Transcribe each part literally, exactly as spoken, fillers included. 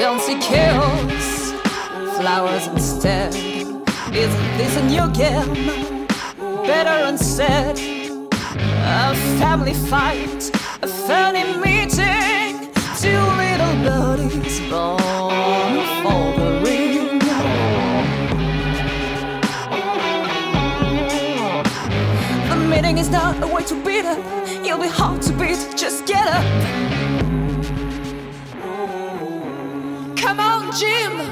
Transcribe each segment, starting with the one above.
don't see chaos, flowers instead. Isn't this a new game? Better unsaid. A family fight, a funny meeting, two little birdies born for the ring. The meeting is not a way to beat up. You'll be hard to beat, just get up. Come on, Jim.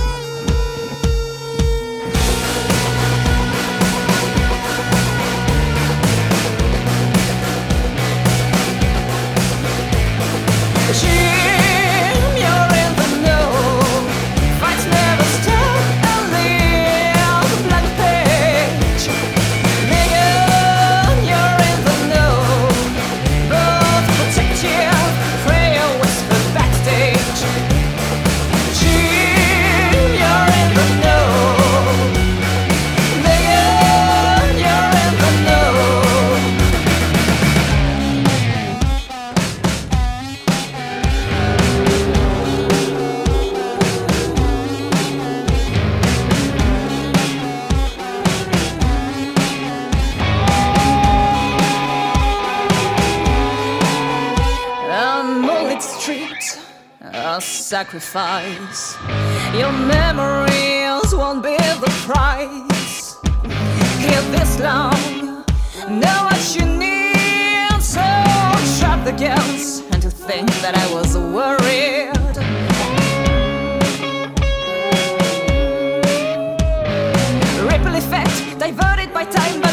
Street, a sacrifice. Your memories won't be the price. Here this long, know what you need. So drop the guns and to think that I was worried. Ripple effect, diverted by time.